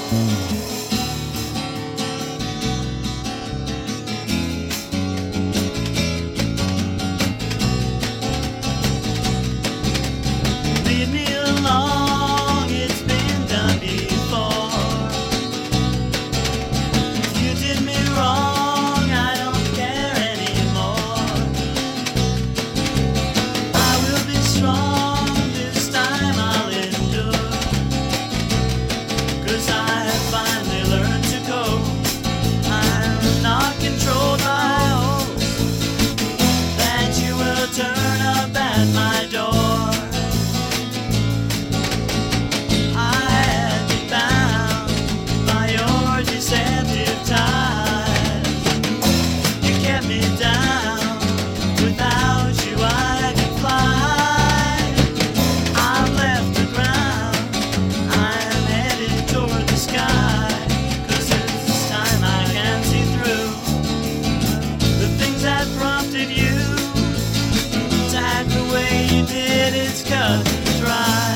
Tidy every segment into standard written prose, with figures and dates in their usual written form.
Leave me alone, it's been done before. You did me wrong, I don't care anymore. I will be strong, this time I'll endure. 'Cause I have finally learned to go. I'm not controlled by hope that you will turn up at my door. I had you bound by your deceptive ties. You kept me down, without you I could fly. I've left the ground, I'm headed toward the sky. 'Cause this time I can see through the things that prompted you to act the way you did. It's cut and dry.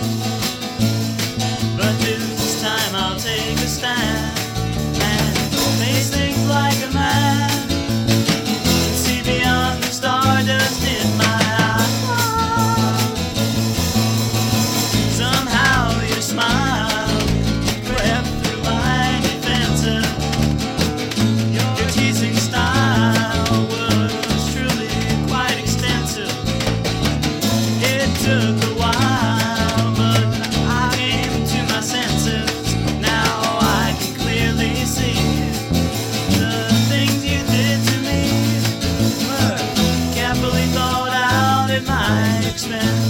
But this time I'll take a stand and face things like a man, and see beyond the stardust in my eyes. Somehow your smile crept through my defenses. Your teasing style was truly quite extensive. It took a while, but I came to my senses. Now I can clearly see the things you did to me were carefully thought out at my expense.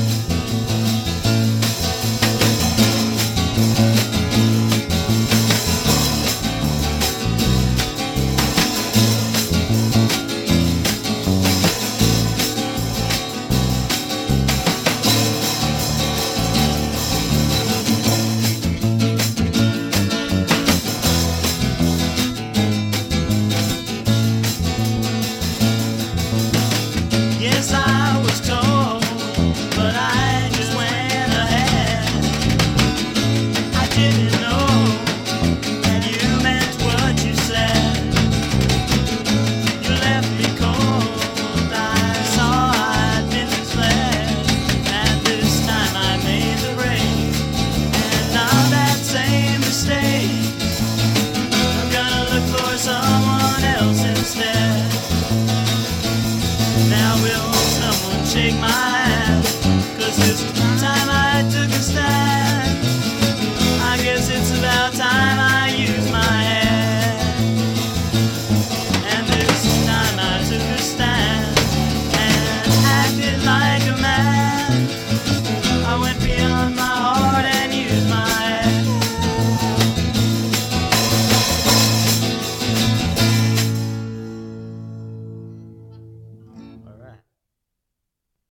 Yes, I was told, but I just went ahead. I didn't know that you meant what you said. You left me cold, I saw I'd been misled. And this time I made the break, and now that same mistake, I'm gonna look for someone else instead. Now will someone shake my hand? 'Cause this